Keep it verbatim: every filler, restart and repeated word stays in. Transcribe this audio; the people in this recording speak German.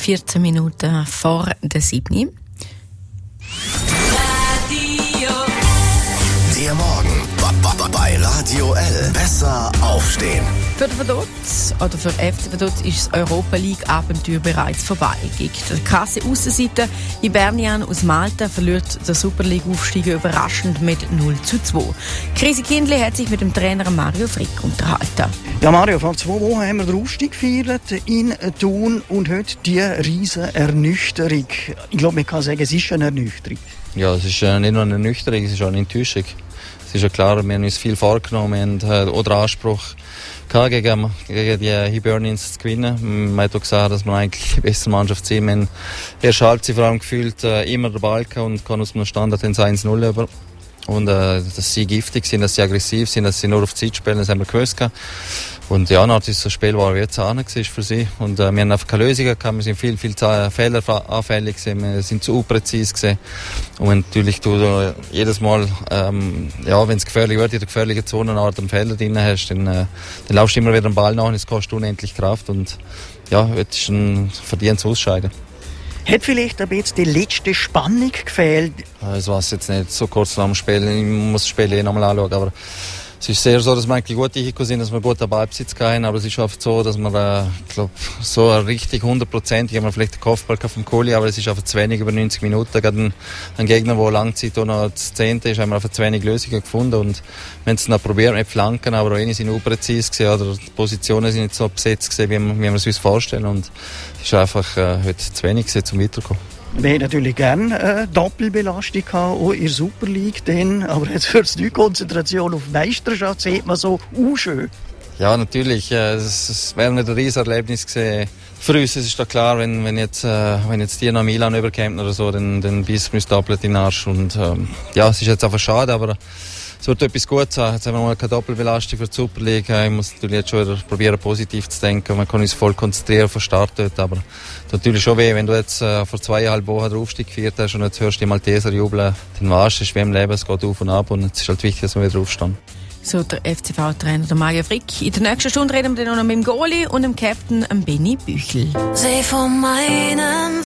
vierzehn Minuten vor der sieben. Der Morgen bei Radio L. Besser aufstehen. Für den Vaduz oder für F C Vaduz ist das Europa League Abenteuer bereits vorbei. Gegen die krasse Aussenseite Hibernian aus Malta verliert der Super League Aufsteiger überraschend mit null zu zwei. Krisi Kindli hat sich mit dem Trainer Mario Frick unterhalten. Ja, Mario, vor zwei Wochen haben wir den Aufstieg gefeiert in Thun und heute die riesen Ernüchterung. Ich glaube, man kann sagen, es ist eine Ernüchterung. Ja, es ist nicht nur eine Ernüchterung, es ist auch eine Enttäuschung. Es ist ja klar, wir haben uns viel vorgenommen, wir haben äh, auch den Anspruch gehabt, gegen, gegen die Hibernians zu gewinnen. Man hat auch gesagt, dass wir eigentlich die beste Mannschaft sind. Wir haben erst Halbzeit vor allem gefühlt äh, immer den Ball gehabt und kann aus dem Standard ins eins null über. Und äh, dass sie giftig sind, dass sie aggressiv sind, dass sie nur auf Zeit spielen, das haben wir gewusst. Und ja, dann ist das ein Spiel, das jetzt auch nicht für sie. Und äh, wir haben einfach keine Lösungen gehabt, wir sind viel, viel Fehler anfällig gewesen, wir sind zu unpräzise gewesen. Und natürlich du äh, jedes Mal, ähm, ja, wenn es gefährlich wird, in der gefährlichen Zone eine Art am Felder drin hast, dann, äh, dann laufst du immer wieder den Ball nach und es kostet unendlich Kraft. Und ja, heute ist ein verdientes Ausscheiden. Hat vielleicht aber jetzt die letzte Spannung gefehlt? Das war es jetzt nicht so kurz nach dem Spiel. Ich muss das Spiel eh nochmal anschauen. Aber es ist sehr so, dass wir eigentlich gut hingekommen sind, dass wir gut den Ballbesitz haben. Aber es ist oft so, dass wir, äh, ich glaube, so richtig hundertprozentig haben wir vielleicht den Kopfball vom Kohli, aber es ist einfach zu wenig über neunzig Minuten. Gerade ein, ein Gegner, der Langzeit auch noch das Zehnte ist, haben wir einfach zu wenig Lösungen gefunden. Und wir haben es noch probiert mit Flanken, aber auch eine sind unpräzise gewesen, oder die Positionen sind nicht so besetzt gewesen, wie wir, wie wir es uns vorstellen. Und es ist einfach äh, heute zu wenig gewesen, zum Weiterkommen. Wir hätten natürlich gerne eine Doppelbelastung gehabt, auch in der Super League. Dann, aber jetzt wird es die Konzentration auf Meisterschaft, sieht man so unschön. Ja, natürlich. Es, es wäre nicht ein riesiges Erlebnis gewesen. Für uns ist es doch klar, wenn, wenn, jetzt, äh, wenn jetzt die nach Milan überkämen oder so, dann, dann beißt man doppelt in den Arsch. Und, ähm, ja, es ist jetzt einfach schade, aber es wird etwas Gutes sein. Jetzt haben wir mal keine Doppelbelastung für die Super League. Ich muss natürlich jetzt schon wieder probieren, positiv zu denken. Man kann uns voll konzentrieren auf den Start dort. Aber natürlich schon weh, wenn du jetzt äh, vor zweieinhalb Wochen den Aufstieg gefeiert hast und jetzt hörst du die Malteser jubeln, dann weißt du, es ist wie im Leben, es geht auf und ab und es ist halt wichtig, dass wir wieder aufstehen. So der F C V-Trainer Mario Frick. In der nächsten Stunde reden wir dann noch mit dem Goalie und dem Captain Benny Büchel. Sie von meinen